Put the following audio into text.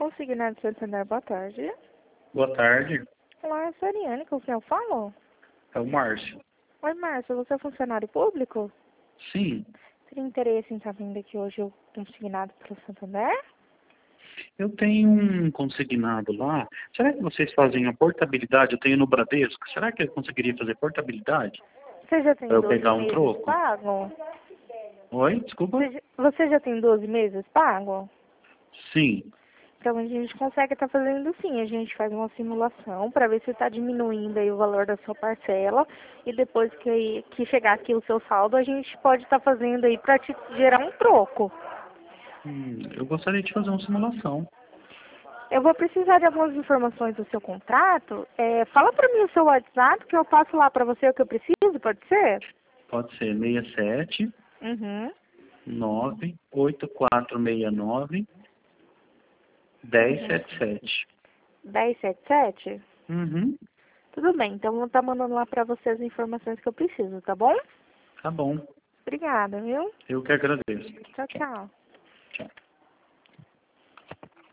Consignado Santander, boa tarde. Boa tarde, Olá, é a Ariane, com quem eu falo? é o Márcio. Oi, Márcio, você é funcionário público? Sim, Tem interesse em estar vindo aqui hoje o consignado para o Santander? eu tenho um consignado lá. Será que vocês fazem a portabilidade? Eu tenho no Bradesco. Será que eu conseguiria fazer portabilidade? Você já tem Para eu 12 pegar um meses troco? pago? Oi, desculpa? Você já tem 12 meses pago? Sim. Então a gente consegue estar fazendo sim, a gente faz uma simulação para ver se está diminuindo aí o valor da sua parcela e depois que chegar aqui o seu saldo a gente pode estar fazendo aí para te gerar um troco. Eu gostaria de fazer uma simulação. Eu vou precisar de algumas informações do seu contrato. Fala para mim o seu WhatsApp que eu passo lá para você o que eu preciso, pode ser? Pode ser 67 Uhum. 98469 1077. 1077? Uhum. Tudo bem, então eu vou estar mandando lá para você as informações que eu preciso, tá bom? Tá bom. Obrigada, viu? Eu que agradeço. Tchau, tchau. Tchau.